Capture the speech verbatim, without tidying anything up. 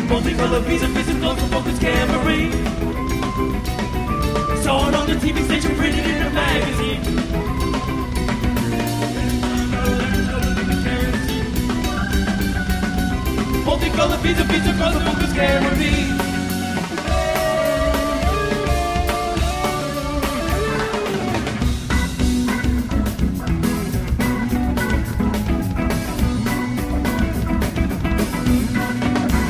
Multicolor visa, vision, close focus camera. Saw it on the T V station, printed in a magazine. Multicolor visa, visa, close focus camera.